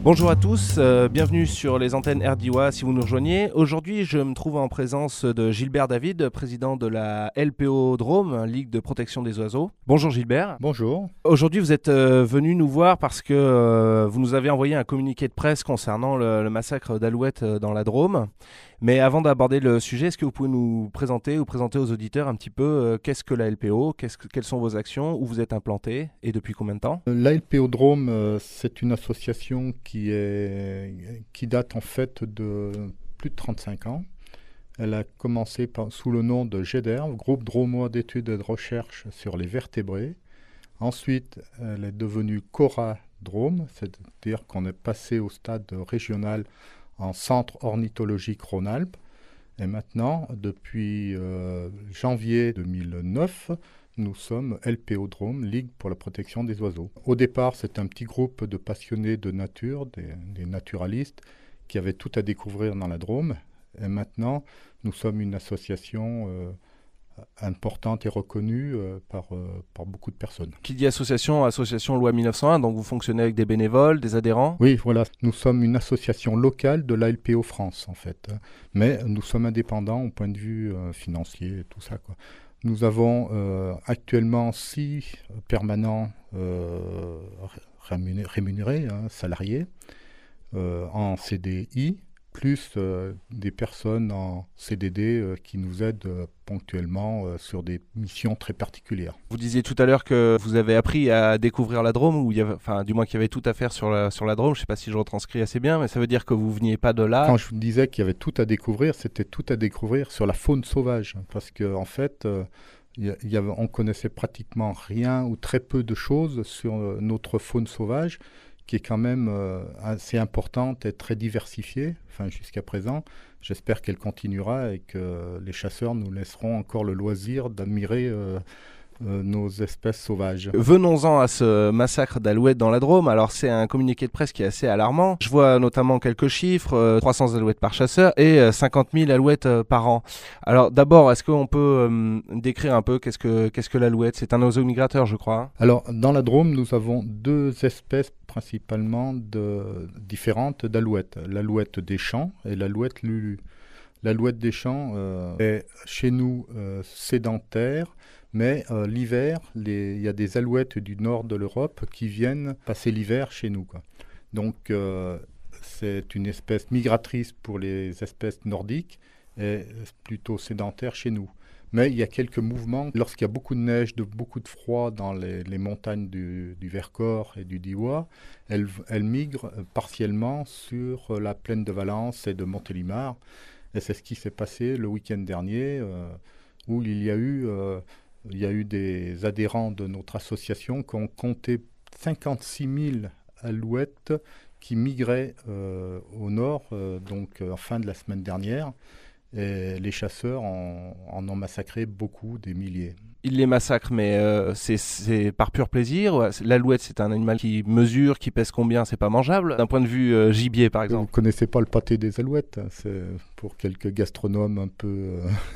Bonjour à tous, bienvenue sur les antennes RDIWA si vous nous rejoignez. Aujourd'hui, je me trouve en présence de Gilbert David, président de la LPO Drôme, Ligue de protection des oiseaux. Bonjour Gilbert. Bonjour. Aujourd'hui, vous êtes venu nous voir parce que vous nous avez envoyé un communiqué de presse concernant le massacre d'alouettes dans la Drôme. Mais avant d'aborder le sujet, est-ce que vous pouvez nous présenter ou présenter aux auditeurs un petit peu qu'est-ce que la LPO, quelles sont vos actions, où vous êtes implanté et depuis combien de temps? L'ALPO Drôme, c'est une association qui date en fait de plus de 35 ans. Elle a commencé sous le nom de GEDERV, Groupe Dromois d'études et de recherche sur les vertébrés. Ensuite, elle est devenue CORA Drôme, c'est-à-dire qu'on est passé au stade régional en centre ornithologique Rhône-Alpes. Et maintenant, depuis janvier 2009, nous sommes LPO Drôme, Ligue pour la protection des oiseaux. Au départ, c'est un petit groupe de passionnés de nature, des naturalistes, qui avaient tout à découvrir dans la Drôme. Et maintenant, nous sommes une association importante et reconnue par beaucoup de personnes. Qui dit association loi 1901, donc vous fonctionnez avec des bénévoles, des adhérents? Oui, voilà, nous sommes une association locale de l'ALPO France, en fait. Mais nous sommes indépendants au point de vue financier et tout ça, quoi. Nous avons actuellement 6 permanents rémunérés, salariés, en CDI, plus des personnes en CDD qui nous aident ponctuellement sur des missions très particulières. Vous disiez tout à l'heure que vous avez appris à découvrir la Drôme, ou du moins qu'il y avait tout à faire sur la Drôme. Je ne sais pas si je retranscris assez bien, mais ça veut dire que vous veniez pas de là. Quand je vous disais qu'il y avait tout à découvrir, c'était tout à découvrir sur la faune sauvage, parce qu'en fait, on connaissait pratiquement rien ou très peu de choses sur notre faune sauvage, qui est quand même assez importante et très diversifiée, enfin jusqu'à présent. J'espère qu'elle continuera et que les chasseurs nous laisseront encore le loisir d'admirer nos espèces sauvages. Venons-en à ce massacre d'alouettes dans la Drôme. Alors c'est un communiqué de presse qui est assez alarmant. Je vois notamment quelques chiffres, 300 alouettes par chasseur et 50 000 alouettes par an. Alors d'abord, est-ce qu'on peut décrire un peu qu'est-ce que l'alouette? C'est un oiseau migrateur, je crois. Alors dans la Drôme, nous avons 2 espèces principalement différentes d'alouettes. L'alouette des champs et l'alouette lulu. L'alouette des champs est chez nous sédentaire, mais l'hiver, il y a des alouettes du nord de l'Europe qui viennent passer l'hiver chez nous, quoi. Donc c'est une espèce migratrice pour les espèces nordiques et plutôt sédentaire chez nous. Mais il y a quelques mouvements. Lorsqu'il y a beaucoup de neige, beaucoup de froid dans les montagnes du Vercors et du Diois, elles migrent partiellement sur la plaine de Valence et de Montélimar. Et c'est ce qui s'est passé le week-end dernier, où il y a eu des adhérents de notre association qui ont compté 56 000 alouettes qui migraient au nord, donc en fin de la semaine dernière. Et les chasseurs en ont massacré beaucoup, des milliers. Ils les massacrent, mais c'est par pur plaisir. L'alouette, c'est un animal qui mesure, qui pèse combien? C'est pas mangeable d'un point de vue gibier, par exemple. Vous connaissez pas le pâté des alouettes? C'est pour quelques gastronomes un peu.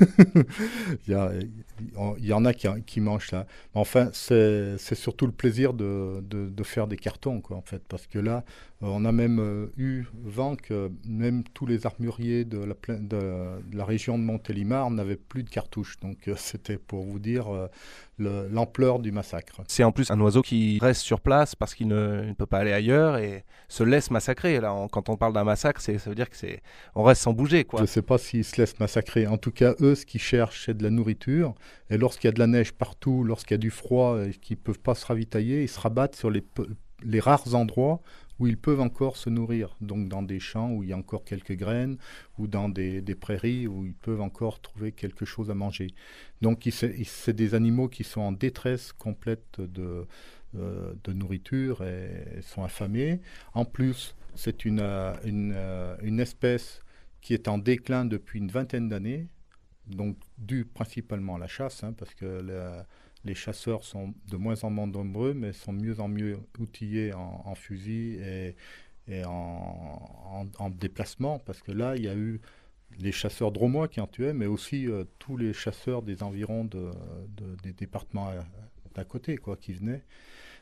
Il y en a qui mangent ça. Mais enfin, c'est surtout le plaisir de faire des cartons, quoi, en fait, parce que là, on a même eu vent que même tous les armuriers de la région de Montélimar n'avaient plus de cartouches. Donc c'était pour vous dire l'ampleur du massacre. C'est en plus un oiseau qui reste sur place parce qu'il ne peut pas aller ailleurs et se laisse massacrer. Là, quand on parle d'un massacre, ça veut dire on reste sans bouger, quoi. Je ne sais pas s'ils se laissent massacrer. En tout cas, eux, ce qu'ils cherchent, c'est de la nourriture. Et lorsqu'il y a de la neige partout, lorsqu'il y a du froid et qu'ils ne peuvent pas se ravitailler, ils se rabattent sur les rares endroits où ils peuvent encore se nourrir. Donc dans des champs où il y a encore quelques graines ou dans des prairies où ils peuvent encore trouver quelque chose à manger. Donc c'est des animaux qui sont en détresse complète de nourriture et sont affamés. En plus, c'est une espèce qui est en déclin depuis une vingtaine d'années, donc dû principalement à la chasse, parce que les chasseurs sont de moins en moins nombreux, mais sont mieux en mieux outillés en fusil et en déplacement, parce que là, il y a eu les chasseurs drômois qui en tuaient, mais aussi tous les chasseurs des environs des départements d'à côté, quoi, qui venaient.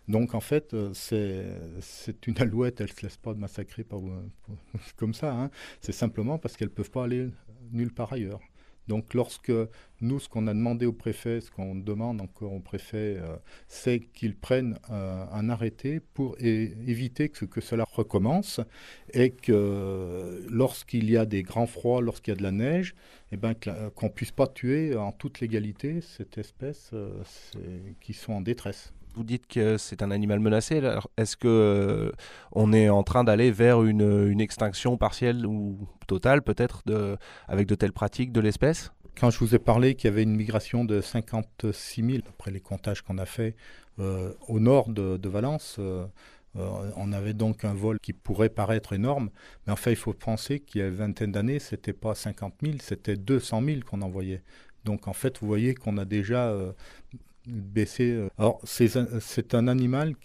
Donc en fait, c'est une alouette, elle ne se laisse pas massacrer comme ça, hein. C'est simplement parce qu'elles ne peuvent pas aller nulle part ailleurs. Donc lorsque nous, ce qu'on a demandé au préfet, ce qu'on demande encore au préfet, c'est qu'ils prennent un arrêté pour éviter que cela recommence et que lorsqu'il y a des grands froids, lorsqu'il y a de la neige, eh ben, qu'on ne puisse pas tuer en toute légalité cette espèce qui sont en détresse. Vous dites que c'est un animal menacé. Alors, est-ce que on est en train d'aller vers une extinction partielle ou totale, peut-être, avec de telles pratiques de l'espèce? Quand je vous ai parlé qu'il y avait une migration de 56 000, après les comptages qu'on a fait au nord de Valence, on avait donc un vol qui pourrait paraître énorme, mais en fait, il faut penser qu'il y a une vingtaine d'années, ce n'était pas 50 000, c'était 200 000 qu'on envoyait. Donc en fait, vous voyez qu'on a déjà baissé. Alors c'est un animal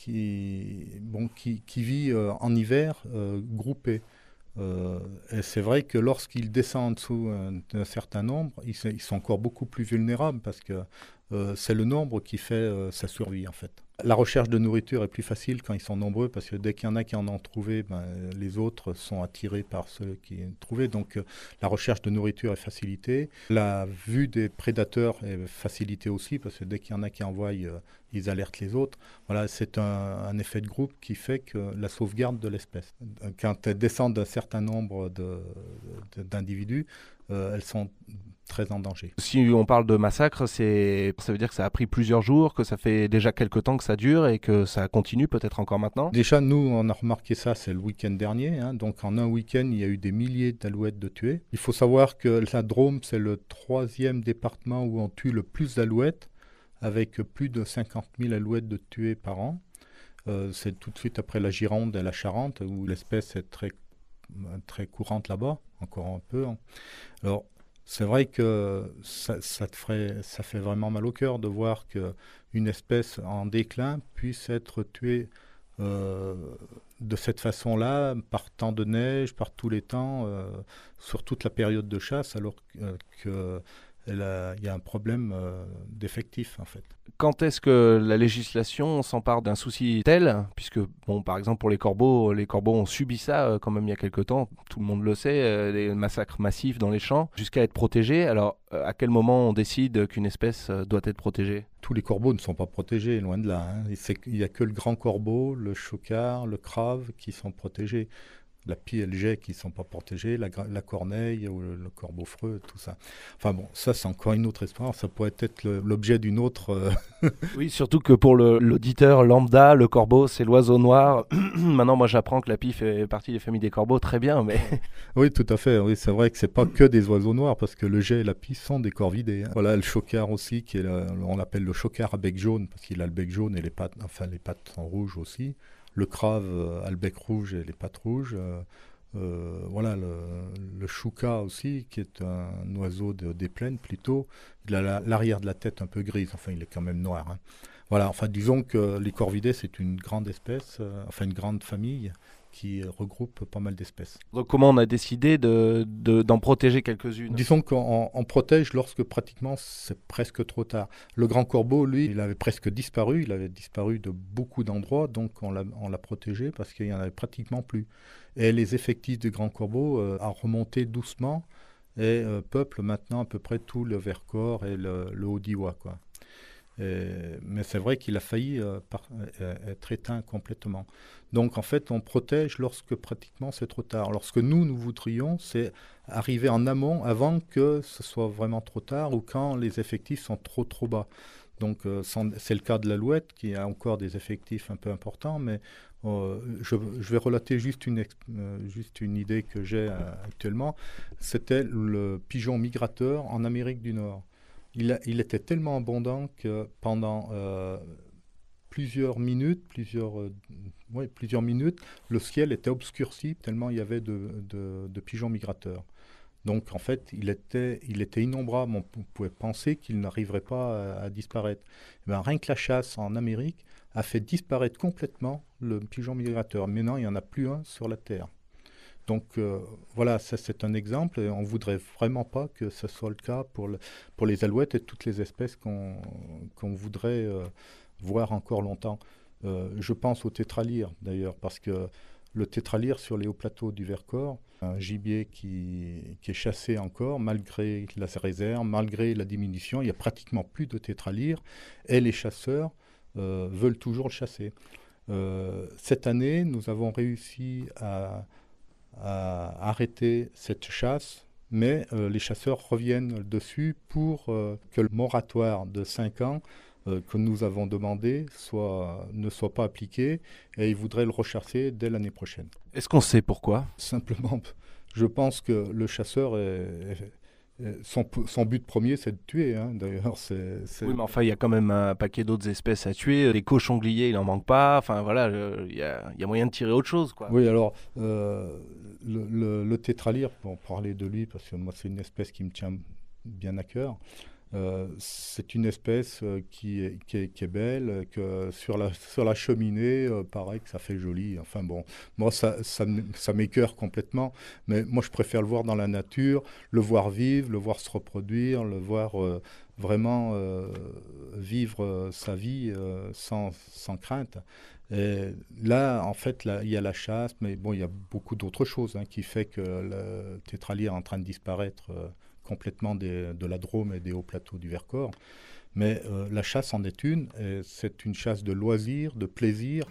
qui vit en hiver groupé. Et c'est vrai que lorsqu'ils descendent en dessous d'un certain nombre, ils sont encore beaucoup plus vulnérables parce que c'est le nombre qui fait sa survie en fait. La recherche de nourriture est plus facile quand ils sont nombreux parce que dès qu'il y en a qui en ont trouvé, ben, les autres sont attirés par ceux qui ont trouvé. Donc la recherche de nourriture est facilitée. La vue des prédateurs est facilitée aussi parce que dès qu'il y en a qui envoient, ils alertent les autres. Voilà, c'est un effet de groupe qui fait que la sauvegarde de l'espèce. Quand elles descendent d'un certain nombre d'individus, elles sont très en danger. Si on parle de massacre, ça veut dire que ça a pris plusieurs jours, que ça fait déjà quelques temps que ça dure et que ça continue peut-être encore maintenant? Déjà, nous, on a remarqué ça, c'est le week-end dernier, hein. Donc en un week-end, il y a eu des milliers d'alouettes de tuées. Il faut savoir que la Drôme, c'est le 3e département où on tue le plus d'alouettes, avec plus de 50 000 alouettes de tuées par an. C'est tout de suite après la Gironde et la Charente, où l'espèce est très, très courante là-bas, encore un peu, hein. Alors, c'est vrai que ça fait vraiment mal au cœur de voir qu'une espèce en déclin puisse être tuée de cette façon-là, par temps de neige, par tous les temps, sur toute la période de chasse, alors qu'il y a un problème d'effectif en fait. Quand est-ce que la législation s'empare d'un souci tel, puisque, bon, par exemple pour les corbeaux ont subi ça quand même il y a quelque temps, tout le monde le sait, des massacres massifs dans les champs, jusqu'à être protégés. Alors, à quel moment on décide qu'une espèce doit être protégée? Tous les corbeaux ne sont pas protégés, loin de là, hein. Il n'y a que le grand corbeau, le chocard, le crave qui sont protégés. La pie et le jet qui ne sont pas protégés, la corneille ou le corbeau freux, tout ça. Enfin bon, ça c'est encore une autre histoire, ça pourrait être l'objet d'une autre... Oui, surtout que pour l'auditeur lambda, le corbeau c'est l'oiseau noir. Maintenant moi j'apprends que la pie fait partie des familles des corbeaux, très bien, mais... Oui, tout à fait, oui, c'est vrai que c'est pas que des oiseaux noirs, parce que le jet et la pie sont des corvidés, hein. Voilà, le chocard aussi, on l'appelle le chocard à bec jaune, parce qu'il a le bec jaune et les pattes sont rouges aussi. Le crave a le bec rouge et les pattes rouges. Voilà, le chouka aussi, qui est un oiseau des plaines plutôt. Il a l'arrière de la tête un peu grise, enfin il est quand même noir, hein. Voilà, enfin disons que les corvidés c'est une grande espèce, enfin une grande famille qui regroupe pas mal d'espèces. Donc comment on a décidé d'en protéger quelques-unes? Disons qu'on protège lorsque pratiquement c'est presque trop tard. Le grand corbeau, lui, il avait presque disparu, il avait disparu de beaucoup d'endroits, donc on l'a protégé parce qu'il n'y en avait pratiquement plus. Et les effectifs du grand corbeau ont remonté doucement et peuplent maintenant à peu près tout le Vercors et le Haut-Diois, quoi. Mais c'est vrai qu'il a failli être éteint complètement. Donc en fait, on protège lorsque pratiquement c'est trop tard. Lorsque nous voudrions, c'est arriver en amont avant que ce soit vraiment trop tard ou quand les effectifs sont trop bas. Donc c'est le cas de l'alouette qui a encore des effectifs un peu importants, mais je vais relater juste une idée que j'ai actuellement. C'était le pigeon migrateur en Amérique du Nord. Il était tellement abondant que pendant plusieurs minutes, le ciel était obscurci tellement il y avait de pigeons migrateurs. Donc en fait, il était innombrable. On pouvait penser qu'il n'arriverait pas à disparaître. Et bien, rien que la chasse en Amérique a fait disparaître complètement le pigeon migrateur. Maintenant, il n'y en a plus un sur la Terre. Donc voilà, ça c'est un exemple et on ne voudrait vraiment pas que ce soit le cas pour les alouettes et toutes les espèces qu'on voudrait voir encore longtemps. Je pense au tétralyre d'ailleurs, parce que le tétralyre sur les hauts plateaux du Vercors, un gibier qui est chassé encore, malgré la réserve, malgré la diminution, il n'y a pratiquement plus de tétralyre, et les chasseurs veulent toujours le chasser. Cette année, nous avons réussi à arrêter cette chasse, mais les chasseurs reviennent dessus pour que le moratoire de 5 ans que nous avons demandé ne soit pas appliqué, et ils voudraient le rechasser dès l'année prochaine. Est-ce qu'on sait pourquoi? Simplement, je pense que le chasseur, son but premier, c'est de tuer. Hein. D'ailleurs, Oui, mais enfin, il y a quand même un paquet d'autres espèces à tuer. Les cochons gliés, il n'en manque pas. Enfin, voilà, il y a moyen de tirer autre chose, quoi. Oui, alors, le tétralyre, pour parler de lui, parce que moi, c'est une espèce qui me tient bien à cœur. C'est une espèce qui est belle, que sur la cheminée, pareil, que ça fait joli. Enfin bon, moi ça m'écœure complètement, mais moi je préfère le voir dans la nature, le voir vivre, le voir se reproduire, le voir vraiment vivre sa vie sans crainte. Et là, en fait, là, il y a la chasse, mais bon, il y a beaucoup d'autres choses qui fait que le tétralyre est en train de disparaître complètement de la Drôme et des hauts plateaux du Vercors. Mais la chasse en est une, et c'est une chasse de loisir, de plaisir.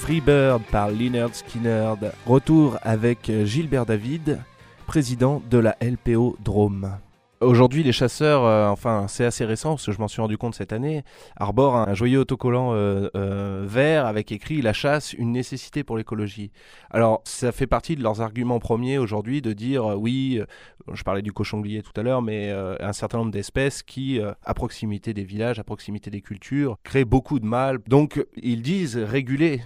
Freebird par Lynyrd Skynyrd. Retour avec Gilbert David, président de la LPO Drôme. Aujourd'hui, les chasseurs, enfin c'est assez récent parce que je m'en suis rendu compte cette année, arborent un joyeux autocollant vert avec écrit « La chasse, une nécessité pour l'écologie ». Alors ça fait partie de leurs arguments premiers aujourd'hui de dire oui, je parlais du cochon-glier tout à l'heure, mais un certain nombre d'espèces qui, à proximité des villages, à proximité des cultures, créent beaucoup de mal. Donc ils disent réguler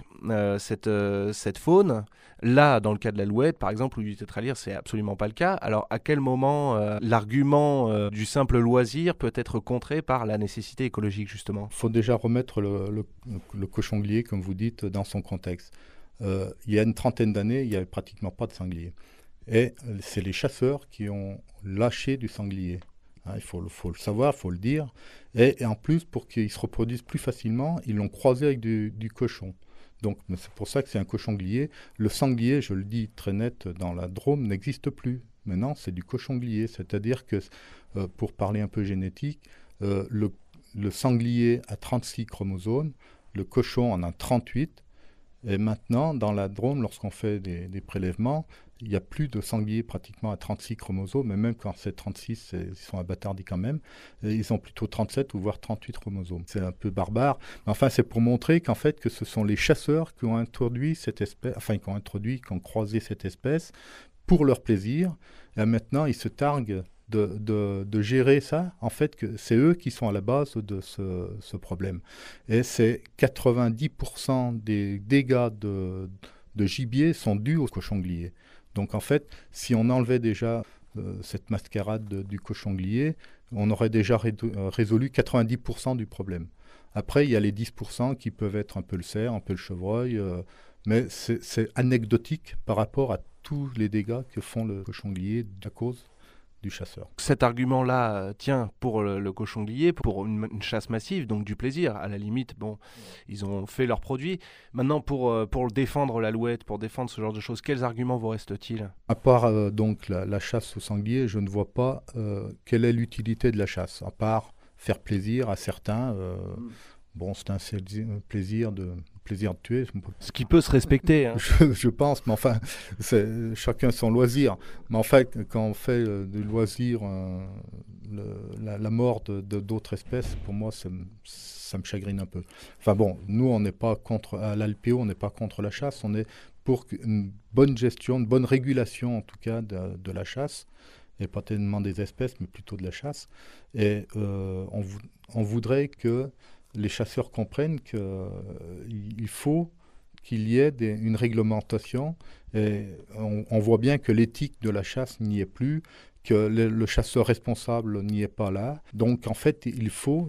cette faune. Là, dans le cas de l'alouette, par exemple, ou du tétralyre, c'est absolument pas le cas. Alors, à quel moment l'argument du simple loisir peut être contré par la nécessité écologique, justement ? Il faut déjà remettre le cochon-glier, comme vous dites, dans son contexte. Il y a une trentaine d'années, il n'y avait pratiquement pas de sanglier. Et c'est les chasseurs qui ont lâché du sanglier. Il faut le savoir, il faut le dire. Et en plus, pour qu'ils se reproduisent plus facilement, ils l'ont croisé avec du cochon. Donc c'est pour ça que c'est un cochon-glier. Le sanglier, je le dis très net, dans la Drôme n'existe plus. Maintenant, c'est du cochon-glier. C'est-à-dire que, pour parler un peu génétique, le sanglier a 36 chromosomes, le cochon en a 38. Et maintenant, dans la Drôme, lorsqu'on fait des prélèvements, il n'y a plus de sangliers pratiquement à 36 chromosomes, mais même quand c'est 36, ils sont abattardis quand même. Et ils ont plutôt 37 ou voire 38 chromosomes. C'est un peu barbare. Mais enfin, c'est pour montrer qu'en fait, que ce sont les chasseurs qui ont introduit cette espèce, enfin, qui ont croisé cette espèce pour leur plaisir. Et maintenant, ils se targuent de gérer ça. En fait, que c'est eux qui sont à la base de ce problème. Et c'est 90% des dégâts de gibier sont dus au cochon-glier. Donc en fait, si on enlevait déjà cette mascarade du cochon-glier, on aurait déjà résolu 90% du problème. Après, il y a les 10% qui peuvent être un peu le cerf, un peu le chevreuil, mais c'est anecdotique par rapport à tous les dégâts que font le cochon-glier à cause du chasseur. Cet argument-là tient pour le cochon-glier, pour une chasse massive, donc du plaisir. À la limite, bon, ils ont fait leur produit. Maintenant, pour défendre l'alouette, pour défendre ce genre de choses, quels arguments vous reste-t-il ? À part donc la chasse au sanglier, je ne vois pas quelle est l'utilité de la chasse, à part faire plaisir à certains. Bon, c'est un plaisir de tuer. Ce qui peut se respecter. Hein. Je pense, mais enfin, c'est chacun son loisir. Mais en fait, quand on fait du loisir, la mort d'autres espèces, pour moi, ça me chagrine un peu. Enfin bon, nous, on n'est pas contre, à l'ALPO, on n'est pas contre la chasse, on est pour une bonne gestion, une bonne régulation en tout cas de la chasse, et pas tellement des espèces, mais plutôt de la chasse. Et on voudrait que les chasseurs comprennent qu'il faut qu'il y ait une réglementation. Et on voit bien que l'éthique de la chasse n'y est plus, que le chasseur responsable n'y est pas là. Donc en fait, il faut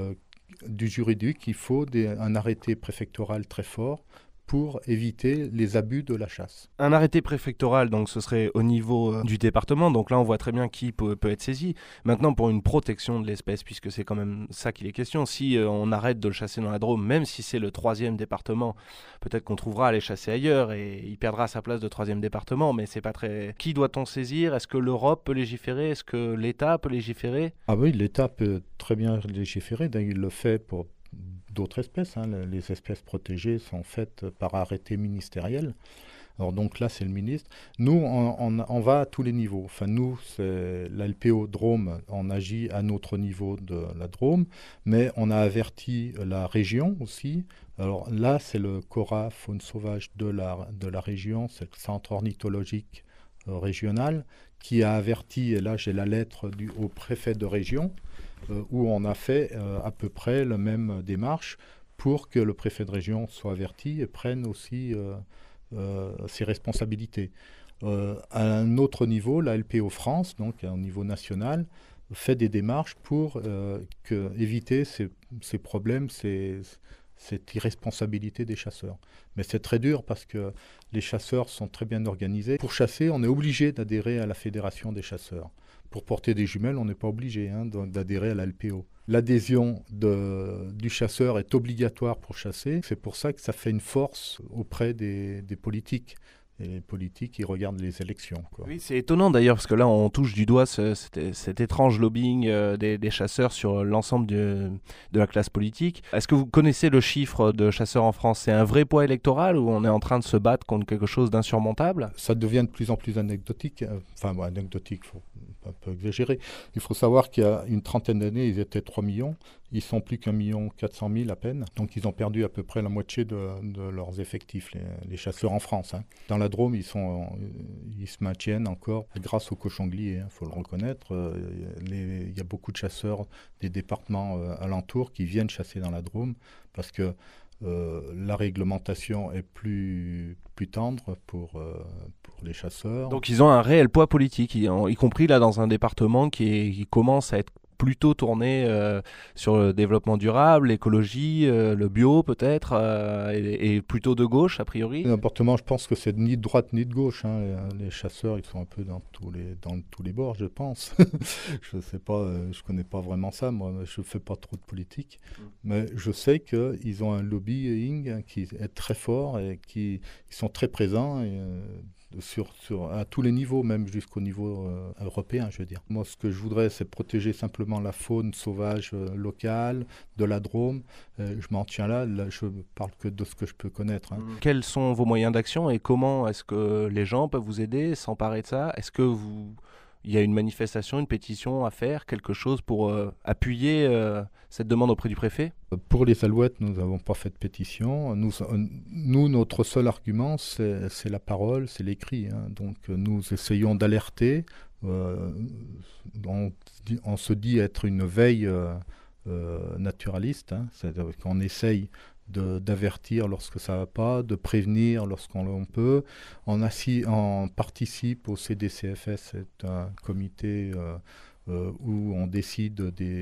du juridique, il faut un arrêté préfectoral très fort pour éviter les abus de la chasse. Un arrêté préfectoral, donc ce serait au niveau du département, donc là on voit très bien qui peut être saisi. Maintenant pour une protection de l'espèce, puisque c'est quand même ça qu'il est question, si on arrête de le chasser dans la Drôme, même si c'est le 3e département, peut-être qu'on trouvera à aller chasser ailleurs et il perdra sa place de 3e département, mais c'est pas très... Qui doit-on saisir ? Est-ce que l'Europe peut légiférer ? Est-ce que l'État peut légiférer ? Ah oui, l'État peut très bien légiférer, d'ailleurs il le fait pour d'autres espèces. Les espèces protégées sont faites par arrêté ministériel. Alors donc là, c'est le ministre. Nous, on va à tous les niveaux. Enfin, nous, c'est l'ALPO Drôme, on agit à notre niveau de la Drôme, mais on a averti la région aussi. Alors là, c'est le CORA, faune sauvage de la région, c'est le centre ornithologique régional, qui a averti, et là j'ai la lettre au préfet de région, où on a fait à peu près la même démarche pour que le préfet de région soit averti et prenne aussi ses responsabilités. À un autre niveau, la LPO France, donc au niveau national, fait des démarches pour éviter ces problèmes, cette irresponsabilité des chasseurs. Mais c'est très dur parce que les chasseurs sont très bien organisés. Pour chasser, on est obligé d'adhérer à la Fédération des chasseurs. Pour porter des jumelles, on n'est pas obligé d'adhérer à la LPO. L'adhésion du chasseur est obligatoire pour chasser. C'est pour ça que ça fait une force auprès des politiques. et les politiques, ils regardent les élections, quoi. Oui, c'est étonnant d'ailleurs, parce que là, on touche du doigt cet étrange lobbying des chasseurs sur l'ensemble de la classe politique. Est-ce que vous connaissez le chiffre de chasseurs en France? C'est un vrai poids électoral ou on est en train de se battre contre quelque chose d'insurmontable? Ça devient de plus en plus anecdotique. Enfin, bon, anecdotique, il faut un peu exagérer. Il faut savoir qu'il y a une trentaine d'années, ils étaient 3 millions. Ils sont plus qu'1 400 000 à peine. Donc, ils ont perdu à peu près la moitié de leurs effectifs, les chasseurs en France, hein. Dans la Drôme, ils se maintiennent encore grâce aux cochongliers, il faut le reconnaître. Il y a beaucoup de chasseurs des départements alentours qui viennent chasser dans la Drôme parce que la réglementation est plus tendre pour les chasseurs. Donc ils ont un réel poids politique, y compris là dans un département qui commence à être plutôt tourné sur le développement durable, l'écologie, le bio peut-être, et plutôt de gauche a priori. L'appartement, je pense que c'est ni de droite ni de gauche, hein. Les chasseurs, ils sont un peu dans tous les bords, je pense. Je sais pas, je connais pas vraiment ça, moi, je fais pas trop de politique. Mais je sais qu'ils ont un lobbying qui est très fort et qui ils sont très présents. Et, à tous les niveaux, même jusqu'au niveau européen, je veux dire. Moi, ce que je voudrais, c'est protéger simplement la faune sauvage locale, de la Drôme. Je m'en tiens là, je parle que de ce que je peux connaître, hein. Quels sont vos moyens d'action et comment est-ce que les gens peuvent vous aider, s'emparer de ça? Est-ce que il y a une manifestation, une pétition à faire, quelque chose pour appuyer cette demande auprès du préfet? Pour les alouettes, nous n'avons pas fait de pétition. Nous, notre seul argument, c'est la parole, c'est l'écrit, hein. Donc nous essayons d'alerter. On se dit être une veille naturaliste, hein. C'est-à-dire qu'on essaye d'avertir lorsque ça ne va pas, de prévenir lorsqu'on peut. On participe au CDCFS, c'est un comité où on décide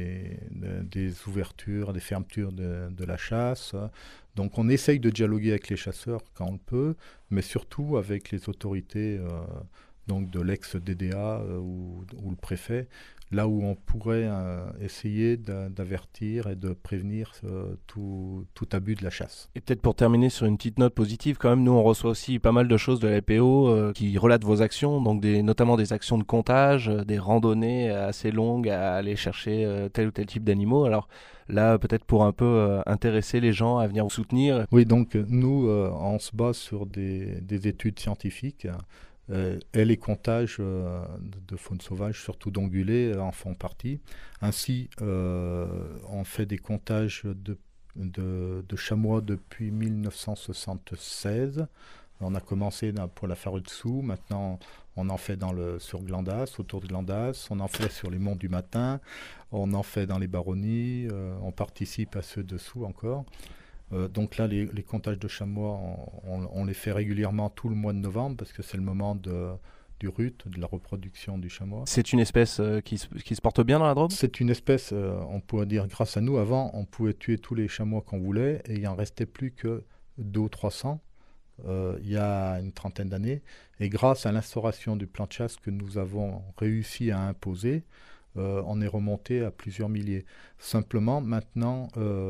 des ouvertures, des fermetures de la chasse. Donc on essaye de dialoguer avec les chasseurs quand on le peut, mais surtout avec les autorités donc de l'ex-DDA ou le préfet, là où on pourrait essayer d'avertir et de prévenir tout abus de la chasse. Et peut-être pour terminer sur une petite note positive, quand même, nous on reçoit aussi pas mal de choses de la LPO qui relatent vos actions, donc notamment des actions de comptage, des randonnées assez longues à aller chercher tel ou tel type d'animaux. Alors là, peut-être pour un peu intéresser les gens à venir vous soutenir. Oui, donc nous, on se base sur des études scientifiques. Et les comptages de faune sauvage, surtout d'ongulés, en font partie. Ainsi, on fait des comptages de chamois depuis 1976. On a commencé pour la Fareux-Dessous, maintenant on en fait sur Glandas, autour de Glandas, on en fait sur les monts du Matin, on en fait dans les baronnies, on participe à ceux dessous encore. Donc là, les comptages de chamois, on les fait régulièrement tout le mois de novembre parce que c'est le moment du rut, de la reproduction du chamois. C'est une espèce qui se porte bien dans la Drôme? C'est une espèce, on pourrait dire, grâce à nous. Avant, on pouvait tuer tous les chamois qu'on voulait et il n'en restait plus que 200 ou 300 il y a une trentaine d'années. Et grâce à l'instauration du plan de chasse que nous avons réussi à imposer, on est remonté à plusieurs milliers. Simplement, maintenant,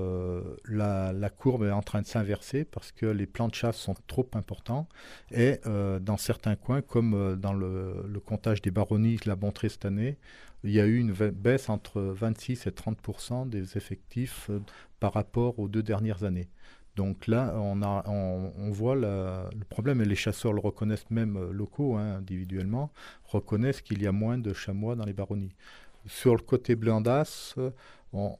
la courbe est en train de s'inverser parce que les plans de chasse sont trop importants et dans certains coins, comme dans le comptage des baronnies, je l'ai montré cette année, il y a eu une baisse entre 26 et 30% des effectifs par rapport aux 2 dernières années. Donc là, on voit le problème, et les chasseurs le reconnaissent même locaux, hein, individuellement, reconnaissent qu'il y a moins de chamois dans les baronnies. Sur le côté Blandas, on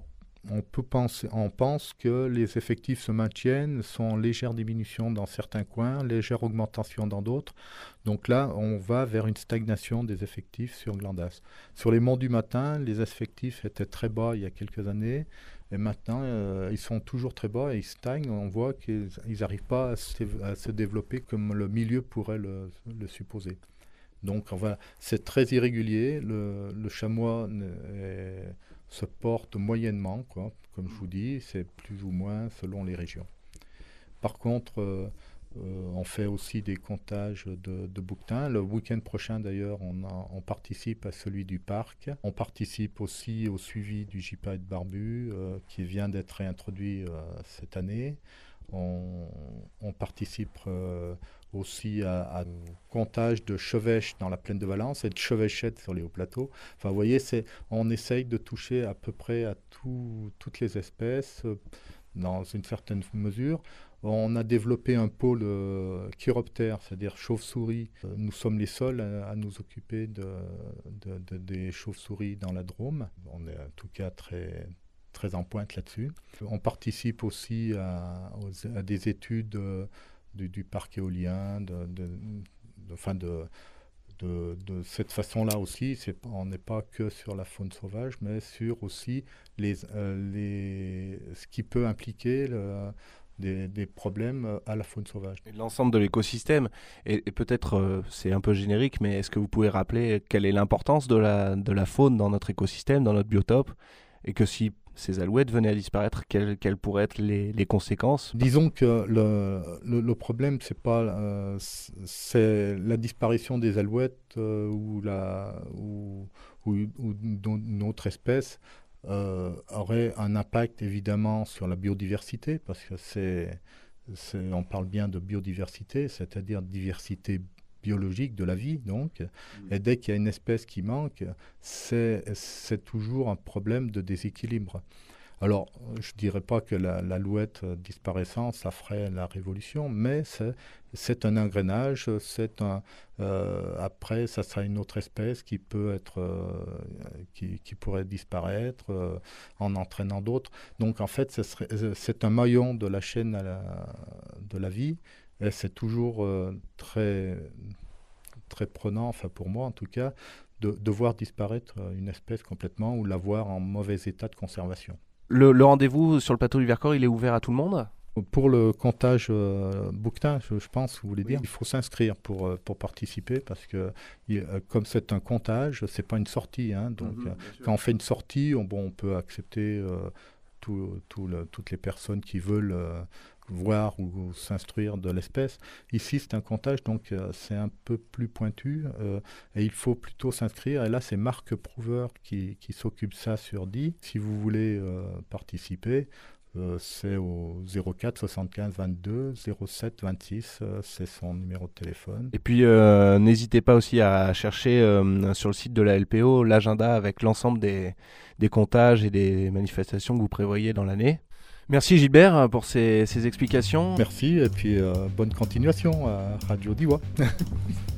pense que les effectifs se maintiennent, sont en légère diminution dans certains coins, légère augmentation dans d'autres. Donc là, on va vers une stagnation des effectifs sur Glandas. Sur les monts du Matin, les effectifs étaient très bas il y a quelques années. Et maintenant, ils sont toujours très bas et ils stagnent. On voit qu'ils n'arrivent pas à se développer comme le milieu pourrait le supposer. Donc voilà, c'est très irrégulier. Le chamois se porte moyennement, quoi. Comme je vous dis, c'est plus ou moins selon les régions. Par contre, on fait aussi des comptages de bouquetins. Le week-end prochain, d'ailleurs, on participe à celui du parc. On participe aussi au suivi du gypaète barbu qui vient d'être réintroduit cette année. On participe aussi à comptage de chevêches dans la plaine de Valence et de chevêchettes sur les hauts plateaux. Enfin, vous voyez, on essaye de toucher à peu près à toutes les espèces dans une certaine mesure. On a développé un pôle chiroptère, c'est-à-dire chauve-souris. Nous sommes les seuls à nous occuper des chauves-souris dans la Drôme. On est en tout cas très en pointe là-dessus. On participe aussi à des études du parc éolien, de cette façon-là aussi. On n'est pas que sur la faune sauvage, mais sur aussi ce qui peut impliquer des problèmes à la faune sauvage. L'ensemble de l'écosystème, et peut-être c'est un peu générique, mais est-ce que vous pouvez rappeler quelle est l'importance de la faune dans notre écosystème, dans notre biotope, et que si ces alouettes venaient à disparaître, quelles pourraient être les conséquences? Disons que le problème, c'est la disparition des alouettes ou d'une autre espèce aurait un impact évidemment sur la biodiversité, parce que on parle bien de biodiversité, c'est-à-dire diversité biologique de la vie, donc. Et dès qu'il y a une espèce qui manque, c'est toujours un problème de déséquilibre. Alors, je ne dirais pas que l'alouette disparaissant, ça ferait la révolution, mais c'est un engrenage, après, ça sera une autre espèce qui peut qui pourrait disparaître en entraînant d'autres. Donc, en fait, c'est un maillon de la chaîne de la vie, et c'est toujours très prenant, enfin pour moi en tout cas, de voir disparaître une espèce complètement ou la voir en mauvais état de conservation. Le rendez-vous sur le plateau du Vercors, il est ouvert à tout le monde? Pour le comptage bouquetin, je pense, vous voulez dire, Oui. il faut s'inscrire pour participer, parce que comme c'est un comptage, c'est pas une sortie. Hein, donc, quand on fait une sortie, on peut accepter toutes les personnes qui veulent voir ou s'instruire de l'espèce. Ici, c'est un comptage, donc c'est un peu plus pointu et il faut plutôt s'inscrire. Et là, c'est Marc Prouveur qui s'occupe de ça sur Die. Si vous voulez participer, c'est au 04 75 22 07 26, c'est son numéro de téléphone. Et puis, n'hésitez pas aussi à chercher sur le site de la LPO l'agenda avec l'ensemble des comptages et des manifestations que vous prévoyez dans l'année. Merci Gilbert pour ces explications. Merci, et puis bonne continuation à Radio Diois.